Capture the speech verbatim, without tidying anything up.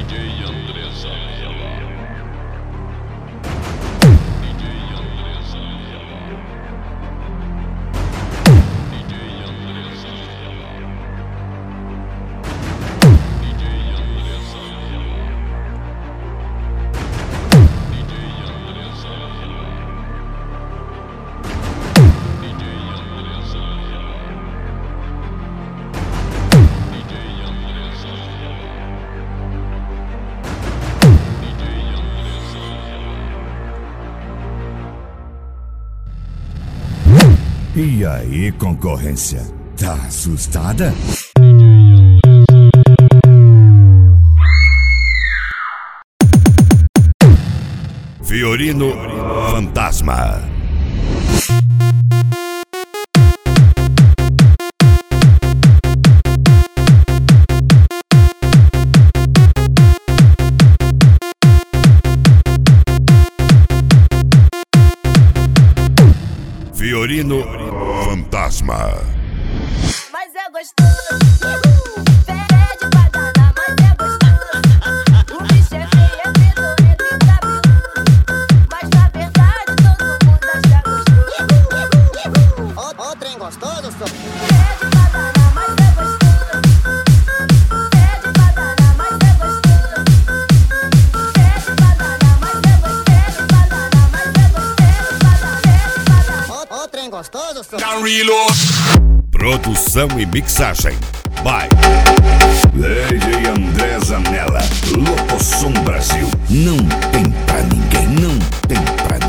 E aí, concorrência? Tá assustada? Fiorino Fantasma. Fiorino Fantasma. Mas é gostoso, fede banana, mas é gostoso. O bicho é feio, é fedorento e cabeludo, mas na verdade todo mundo acha gostoso. Ó, ó, trem gostoso, só. Fede banana, mas é gostoso. Fede banana, mas é gostoso. Fede banana, mas é gostoso. Fede banana, mas é gostoso. Fede banana. Ó, ó, trem gostoso, só. Produção e mixagem by Lady André Zanella. Locosom Brasil. Não tem pra ninguém, não tem pra ninguém.